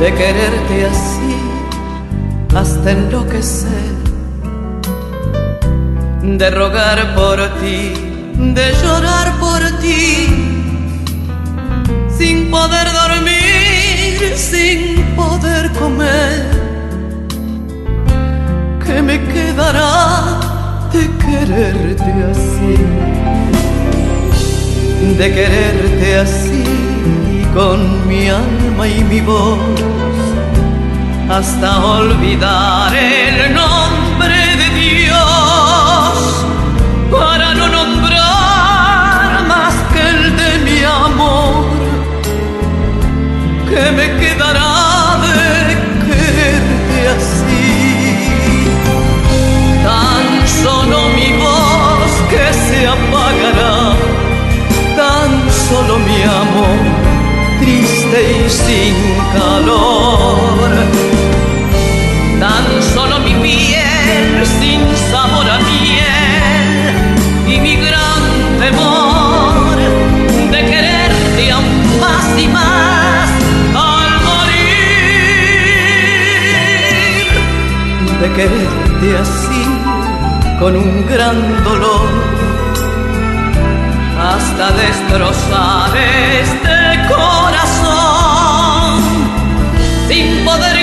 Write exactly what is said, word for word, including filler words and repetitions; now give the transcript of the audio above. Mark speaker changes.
Speaker 1: de quererte así hasta enloquecer, de rogar por ti, de llorar por ti, sin poder dormir, sin poder comer. ¿Qué me quedará de quererte así? De quererte así, con mi alma y mi voz, hasta olvidar el nombre de Dios, para no nombrar más que el de mi amor. ¿Qué me quedará de quererte así? Tan solo mi voz que se apagará, tan solo mi amor triste y sin calor, tan solo mi piel sin sabor a miel, y mi gran temor de quererte aún más y más al morir, de quererte así con un gran dolor, hasta destrozar este corazón, sin poder